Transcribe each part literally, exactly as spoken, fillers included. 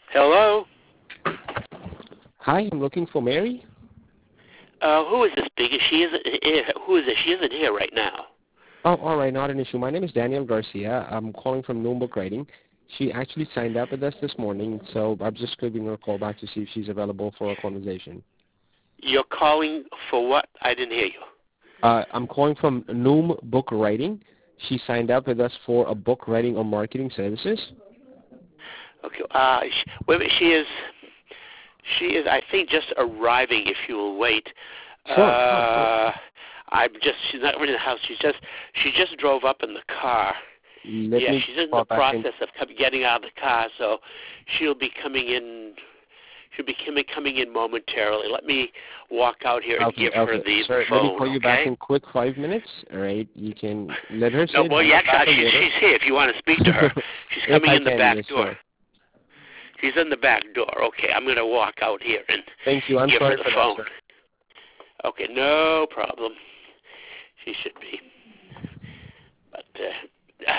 Hello? Hi, I'm looking for Mary. Uh, who is this speaking? She isn't, eh, who is this? She isn't here right now. Oh, all right, not an issue. My name is Daniel Garcia. I'm calling from Noom Book Writing. She actually signed up with us this morning, so I'm just giving her a call back to see if she's available for a conversation. You're calling for what? I didn't hear you. Uh, I'm calling from Noom Book Writing. She signed up with us for a book writing or marketing services. Okay, uh, she, wait a minute, she is, she is, I think, just arriving, if you will wait. Sure, sure, sure. Uh, I'm just, she's not in the house. She's just, she just drove up in the car. Let yeah, me she's in the pop back in. process of come, getting out of the car, so she'll be coming in, she'll be coming, coming in momentarily. Let me walk out here and Okay, give okay. her the, Sir, the let me phone, call you okay? back in quick five minutes. All right, you can let her No, sit. well, have yeah, a glass of she's, water. she's here if you want to speak to her. She's If coming I in the can, back yes, door. sir. She's in the back door. Okay, I'm going to walk out here and Thank you. I'm give sorry her the for phone. that, sir. Okay, no problem. She should be. But uh,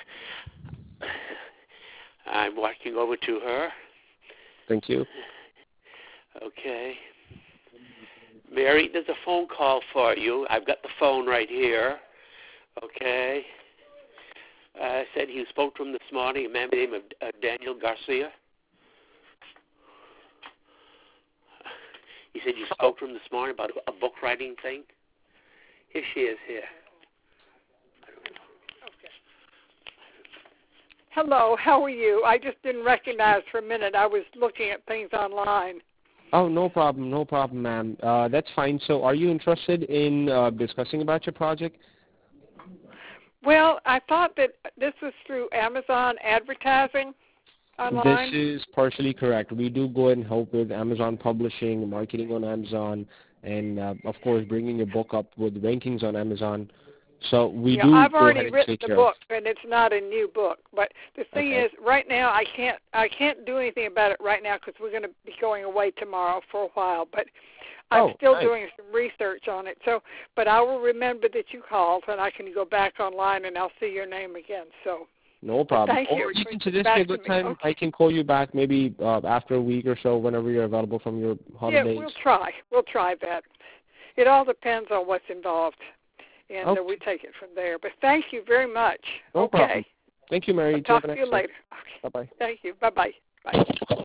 I'm walking over to her. Thank you. Okay. Mary, there's a phone call for you. I've got the phone right here. Okay. Uh, I said he spoke to him this morning, a man by the name of uh, Daniel Garcia. He said you spoke to him this morning about a, a book writing thing. Here she is here. Okay. Hello, how are you? I just didn't recognize for a minute. I was looking at things online. Oh, no problem, no problem, ma'am. Uh, that's fine. So are you interested in uh, discussing about your project? Well, I thought that this was through Amazon advertising online. This is partially correct. We do go ahead and help with Amazon publishing, marketing on Amazon, and, uh, of course, bringing your book up with rankings on Amazon. So we Yeah, do I've go already ahead and written take the care of. book, and it's not a new book. But the thing Okay. is, right now I can't I can't do anything about it right now because we're going to be going away tomorrow for a while. But I'm Oh, still nice. doing some research on it. So, but I will remember that you called, and I can go back online and I'll see your name again. So. No problem. Thank you. Or you can Bring it suggest back me a to good me. time. Okay. I can call you back maybe uh, after a week or so whenever you're available from your holidays. Yeah, we'll try. We'll try that. It all depends on what's involved, and Okay. uh, we take it from there. But thank you very much. No okay. problem. Thank you, Mary. I'll talk Have a to you nice day. later. Okay. Bye-bye. Thank you. Bye-bye. Bye.